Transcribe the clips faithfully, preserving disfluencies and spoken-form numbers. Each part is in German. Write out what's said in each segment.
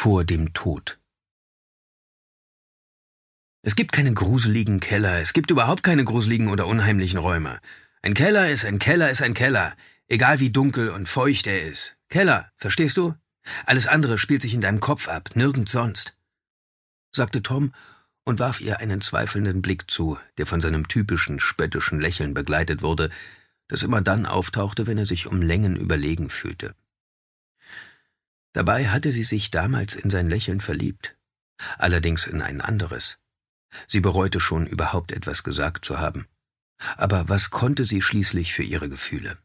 vor dem Tod. Es gibt keine gruseligen Keller, es gibt überhaupt keine gruseligen oder unheimlichen Räume. Ein Keller ist ein Keller ist ein Keller, egal wie dunkel und feucht er ist. Keller, verstehst du? Alles andere spielt sich in deinem Kopf ab, nirgends sonst, sagte Tom und warf ihr einen zweifelnden Blick zu, der von seinem typischen, spöttischen Lächeln begleitet wurde, das immer dann auftauchte, wenn er sich um Längen überlegen fühlte. Dabei hatte sie sich damals in sein Lächeln verliebt, allerdings in ein anderes. Sie bereute schon, überhaupt etwas gesagt zu haben. Aber was konnte sie schließlich für ihre Gefühle?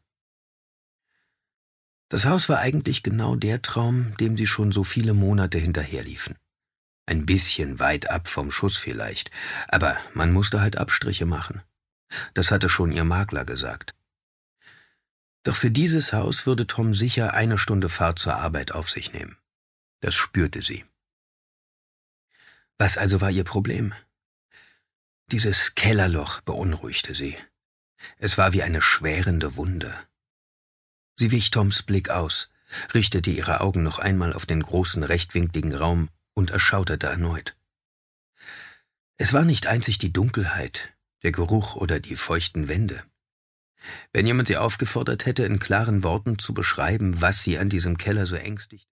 Das Haus war eigentlich genau der Traum, dem sie schon so viele Monate hinterherliefen. Ein bisschen weit ab vom Schuss vielleicht, aber man musste halt Abstriche machen. Das hatte schon ihr Makler gesagt. Doch für dieses Haus würde Tom sicher eine Stunde Fahrt zur Arbeit auf sich nehmen. Das spürte sie. Was also war ihr Problem? Dieses Kellerloch beunruhigte sie. Es war wie eine schwärende Wunde. Sie wich Toms Blick aus, richtete ihre Augen noch einmal auf den großen, rechtwinkligen Raum und erschauderte erneut. Es war nicht einzig die Dunkelheit, der Geruch oder die feuchten Wände. Wenn jemand sie aufgefordert hätte, in klaren Worten zu beschreiben, was sie an diesem Keller so ängstigt,